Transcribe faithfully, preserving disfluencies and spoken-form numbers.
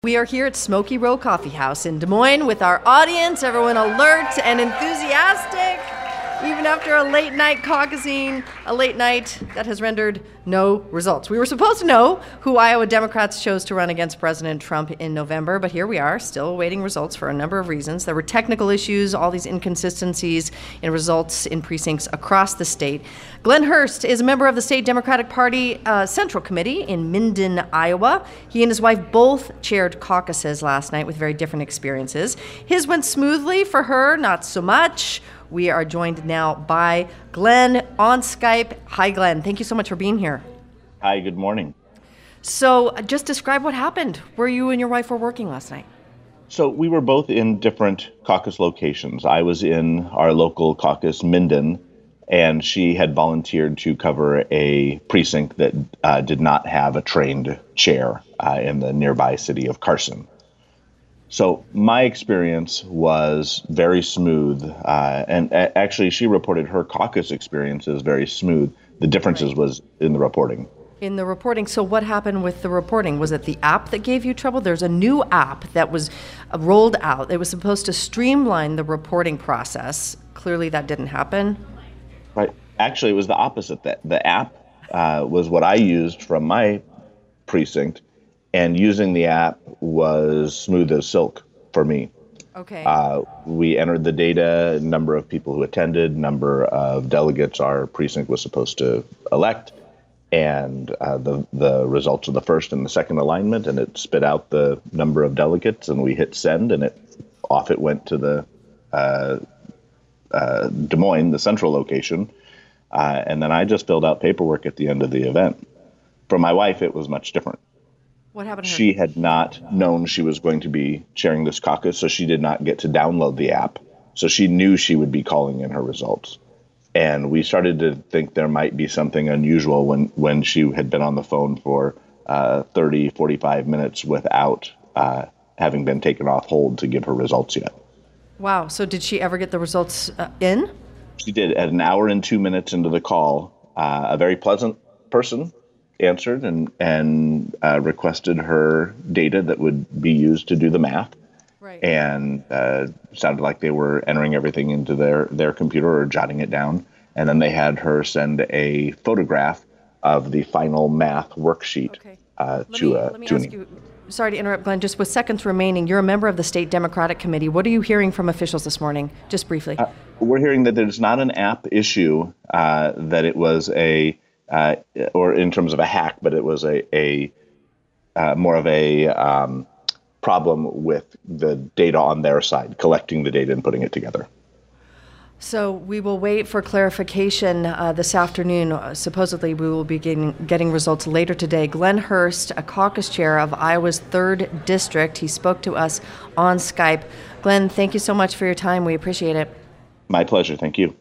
We are here at Smoky Row Coffee House in Des Moines with our audience, everyone alert and enthusiastic, even after a late night caucusing, a late night that has rendered no results. We were supposed to know who Iowa Democrats chose to run against President Trump in November, but here we are, still awaiting results for a number of reasons. There were technical issues, all these inconsistencies in results in precincts across the state. Glenn Hurst is a member of the State Democratic Party uh, Central Committee in Minden, Iowa. He and his wife both chaired caucuses last night with very different experiences. His went smoothly, for her, not so much. We are joined now by Glenn on Skype. Hi, Glenn. Thank you so much for being here. Hi, good morning. So uh, just describe what happened, where you and your wife were working last night. So we were both in different caucus locations. I was in our local caucus, Minden, and she had volunteered to cover a precinct that uh, did not have a trained chair uh, in the nearby city of Carson. So my experience was very smooth, uh, and a- actually she reported her caucus experience as very smooth. The differences Right. was in the reporting. In the reporting, so what happened with the reporting? Was it the app that gave you trouble? There's a new app that was uh, rolled out. It was supposed to streamline the reporting process. Clearly that didn't happen. Right. Actually, it was the opposite. That the app uh, was what I used from my precinct, and using the app was smooth as silk for me. Okay. Uh, we entered the data, number of people who attended, number of delegates our precinct was supposed to elect, and uh, the the results of the first and the second alignment, and it spit out the number of delegates, and we hit send, and it off it went to the uh, uh, Des Moines, the central location, uh, and then I just filled out paperwork at the end of the event. For my wife, it was much different. What happened to her? She had not known she was going to be chairing this caucus, so she did not get to download the app. So she knew she would be calling in her results. And we started to think there might be something unusual when, when she had been on the phone for uh, thirty, forty-five minutes without uh, having been taken off hold to give her results yet. Wow. So did she ever get the results uh, in? She did. At an hour and two minutes into the call, uh, a very pleasant person answered and and uh, requested her data that would be used to do the math. Right. And uh, sounded like they were entering everything into their, their computer or jotting it down. And then they had her send a photograph of the final math worksheet Okay. uh, Let to me, a let me to ask an you, sorry to interrupt, Glenn, just with seconds remaining, you're a member of the State Democratic Committee. What are you hearing from officials this morning, just briefly? Uh, we're hearing that there's not an app issue, uh, that it was a, uh, or in terms of a hack, but it was a, a uh, more of a um, problem with the data on their side, collecting the data and putting it together. So we will wait for clarification uh, this afternoon. Uh, supposedly, we will be getting, getting results later today. Glenn Hurst, a caucus chair of Iowa's third District, he spoke to us on Skype. Glenn, thank you so much for your time. We appreciate it. My pleasure. Thank you.